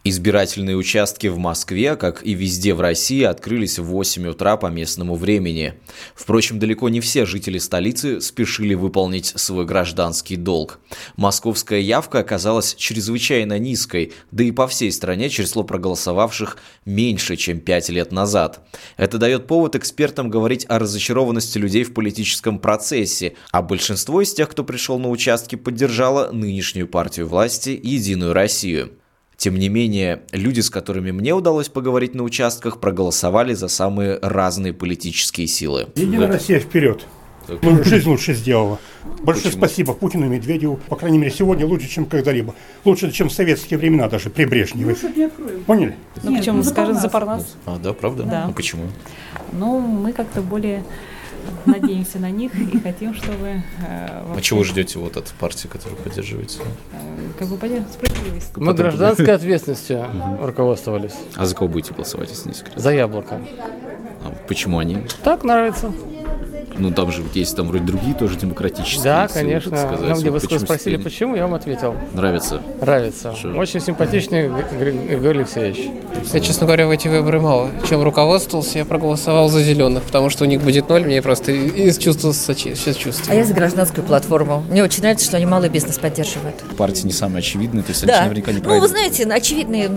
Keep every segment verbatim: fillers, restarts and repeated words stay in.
Избирательные участки в Москве, как и везде в России, открылись в восемь утра по местному времени. Впрочем, далеко не все жители столицы спешили выполнить свой гражданский долг. Московская явка оказалась чрезвычайно низкой, да и по всей стране число проголосовавших меньше, чем пять лет назад. Это дает повод экспертам говорить о разочарованности людей в политическом процессе, а большинство из тех, кто пришел на участки, поддержало нынешнюю партию власти «Единую Россию». Тем не менее, люди, с которыми мне удалось поговорить на участках, проголосовали за самые разные политические силы. «Единая да. Россия вперед!» Так. Жизнь лучше сделала. Большое Почему? Спасибо Путину и Медведеву. По крайней мере, сегодня лучше, чем когда-либо. Лучше, чем в советские времена, даже при Брежневе. Поняли? Ну, почему мы скажем за Парнас? А, да, правда? Да. Ну, почему? Ну, мы как-то более надеемся на них и хотим, чтобы... Э, а чего ждете вот от партии, которую поддерживаете? Э, как бы поддерживать справедливость. Мы гражданской ответственностью руководствовались. А за кого будете голосовать, если не секрет? За Яблоко. А почему они? Так нравится. Ну, там же есть там вроде другие тоже демократические. Да, силы, конечно. Нам где вы спросили, теперь... почему, я вам ответил. Нравится? Нравится. Шо? Очень симпатичный Григорий Алексеевич. Я, честно говоря, в эти выборы мало чем руководствовался. Я проголосовал за зеленых, потому что у них будет ноль. Мне просто из чувства сейчас чувствую. А я за гражданскую платформу. Мне очень нравится, что они малый бизнес поддерживают. Партии не самые очевидные, то есть да. они наверняка не пройдут. пройдут. Ну, вы знаете, очевидные...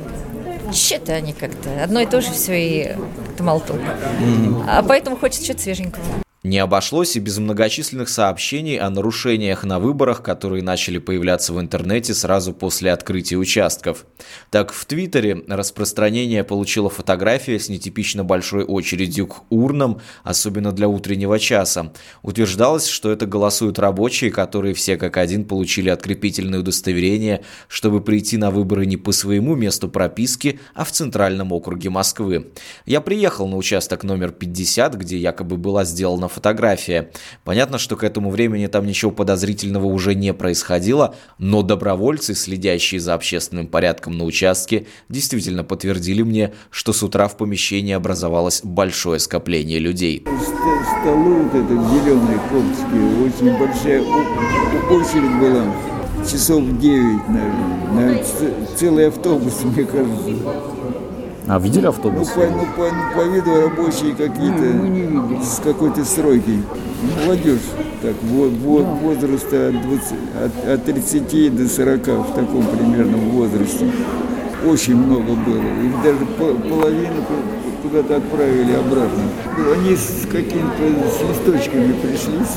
Че-то они как-то. Одно и то же все и как-то мало толку. Mm-hmm. А поэтому хочется что-то свеженького. Не обошлось и без многочисленных сообщений о нарушениях на выборах, которые начали появляться в интернете сразу после открытия участков. Так, в Твиттере распространение получила фотография с нетипично большой очередью к урнам, особенно для утреннего часа. Утверждалось, что это голосуют рабочие, которые все как один получили открепительное удостоверение, чтобы прийти на выборы не по своему месту прописки, а в Центральном округе Москвы. Я приехал на участок номер пятьдесят, где якобы была сделана фотография. Понятно, что к этому времени там ничего подозрительного уже не происходило, но добровольцы, следящие за общественным порядком на участке, действительно подтвердили мне, что с утра в помещении образовалось большое скопление людей. Столы вот это зеленые коптские, очень большая очередь была, часов девять, наверное, целый автобус, мне кажется. А видели автобус? Ну, по, ну, по, ну, по виду рабочие какие-то, с какой-то стройкой. Молодежь, так, вот, вот, возраста от, двадцати, от, от тридцати до сорока, в таком примерном возрасте. Очень много было. Их даже половину куда-то отправили обратно. Они с какими-то с листочками пришли, с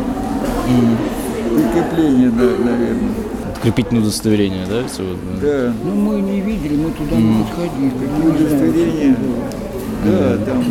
mm. прикрепление, да, наверное. Открепительное удостоверение, да? Сегодня? Да. Ну, мы не видели, мы туда mm. не подходили. Какие удостоверения? Да, там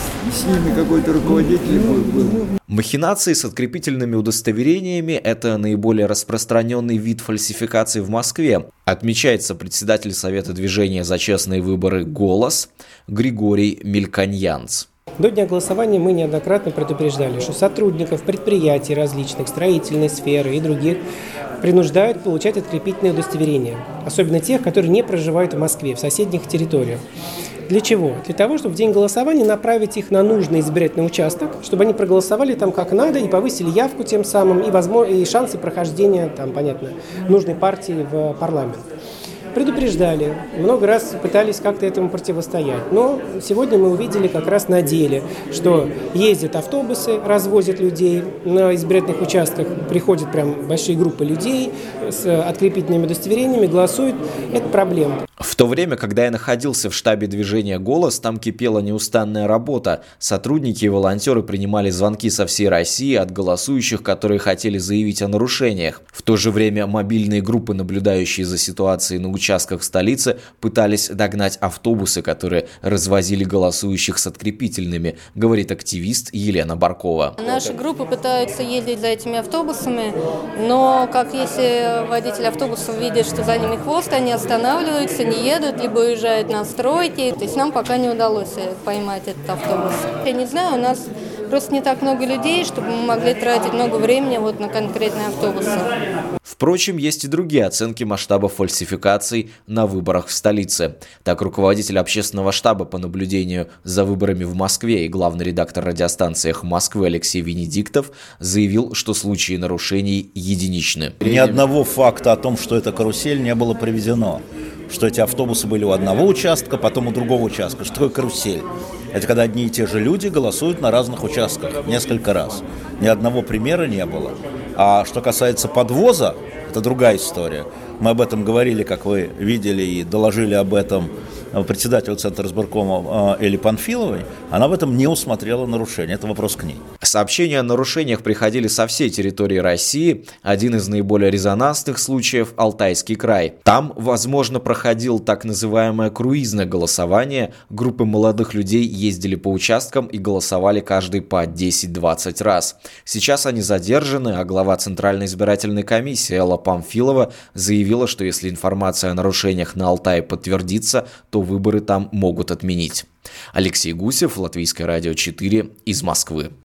с ними какой-то руководитель был. Махинации с открепительными удостоверениями – это наиболее распространенный вид фальсификации в Москве, отмечается председатель Совета движения за честные выборы «Голос» Григорий Мельконьянц. До дня голосования мы неоднократно предупреждали, что сотрудников предприятий различных, строительной сферы и других принуждают получать открепительные удостоверения, особенно тех, которые не проживают в Москве, в соседних территориях. Для чего? Для того, чтобы в день голосования направить их на нужный избирательный участок, чтобы они проголосовали там как надо и повысили явку тем самым и, возможно, и шансы прохождения, там, понятно, нужной партии в парламент. Предупреждали, много раз пытались как-то этому противостоять. Но сегодня мы увидели как раз на деле, что ездят автобусы, развозят людей на избирательных участках, приходят прям большие группы людей с открепительными удостоверениями, голосуют. Это проблема. В то время, когда я находился в штабе движения «Голос», там кипела неустанная работа. Сотрудники и волонтеры принимали звонки со всей России от голосующих, которые хотели заявить о нарушениях. В то же время мобильные группы, наблюдающие за ситуацией на участках столицы, пытались догнать автобусы, которые развозили голосующих с открепительными, говорит активист Елена Баркова. Наши группы пытаются ездить за этими автобусами, но как если водитель автобуса видит, что за ними хвост, они останавливаются, не едут, либо уезжают на стройки. То есть нам пока не удалось поймать этот автобус. Я не знаю, у нас просто не так много людей, чтобы мы могли тратить много времени вот на конкретные автобусы. Впрочем, есть и другие оценки масштаба фальсификаций на выборах в столице. Так, руководитель общественного штаба по наблюдению за выборами в Москве и главный редактор радиостанции «Эхо Москвы» Алексей Венедиктов заявил, что случаи нарушений единичны. Ни одного факта о том, что это карусель, не было приведено. что эти автобусы были у одного участка, потом у другого участка. Что такое карусель? Это когда одни и те же люди голосуют на разных участках несколько раз. Ни одного примера не было. А что касается подвоза, это другая история. Мы об этом говорили, как вы видели, и доложили об этом председателю Центра избиркома Элли Панфиловой. Она в этом не усмотрела нарушения. Это вопрос к ней. Сообщения о нарушениях приходили со всей территории России. Один из наиболее резонансных случаев – Алтайский край. Там, возможно, проходил так называемое круизное голосование. Группы молодых людей ездили по участкам и голосовали каждый по десять-двадцать раз. Сейчас они задержаны, а глава Центральной избирательной комиссии Элла Памфилова заявила, что если информация о нарушениях на Алтае подтвердится, то выборы там могут отменить. Алексей Гусев, Латвийское радио четыре, из Москвы.